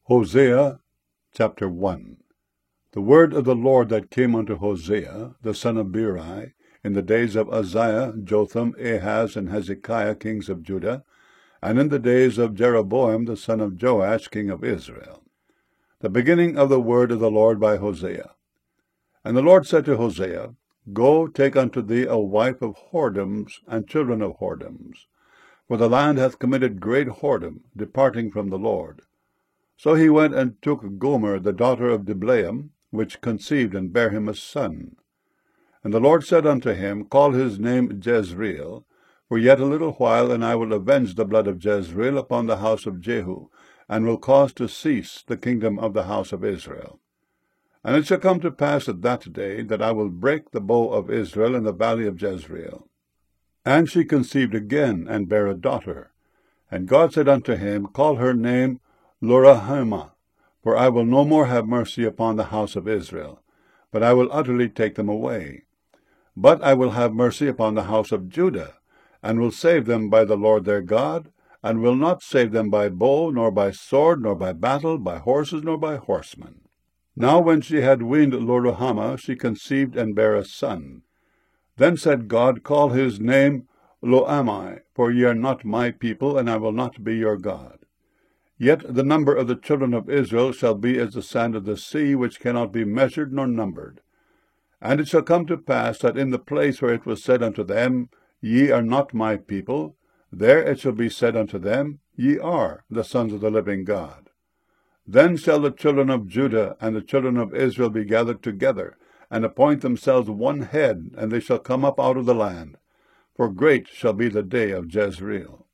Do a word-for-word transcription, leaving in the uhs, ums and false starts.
Hosea chapter one. The word of the Lord that came unto Hosea, the son of Beeri, in the days of Uzziah, Jotham, Ahaz, and Hezekiah, kings of Judah, and in the days of Jeroboam, the son of Joash, king of Israel. The beginning of the word of the Lord by Hosea. And the Lord said to Hosea, Go, take unto thee a wife of whoredoms and children of whoredoms, for the land hath committed great whoredom, departing from the Lord. So he went and took Gomer, the daughter of Diblaim, which conceived and bare him a son. And the Lord said unto him, Call his name Jezreel, for yet a little while, and I will avenge the blood of Jezreel upon the house of Jehu, and will cause to cease the kingdom of the house of Israel. And it shall come to pass at that day, that I will break the bow of Israel in the valley of Jezreel. And she conceived again, and bare a daughter. And God said unto him, Call her name Loruhamah, for I will no more have mercy upon the house of Israel, but I will utterly take them away. But I will have mercy upon the house of Judah, and will save them by the Lord their God, and will not save them by bow, nor by sword, nor by battle, by horses, nor by horsemen. Now when she had weaned Loruhamah, she conceived and bare a son. Then said God, Call his name Lo-ammi, for ye are not my people, and I will not be your God. Yet the number of the children of Israel shall be as the sand of the sea, which cannot be measured nor numbered. And it shall come to pass that in the place where it was said unto them, Ye are not my people, there it shall be said unto them, Ye are the sons of the living God. Then shall the children of Judah and the children of Israel be gathered together, and appoint themselves one head, and they shall come up out of the land. For great shall be the day of Jezreel.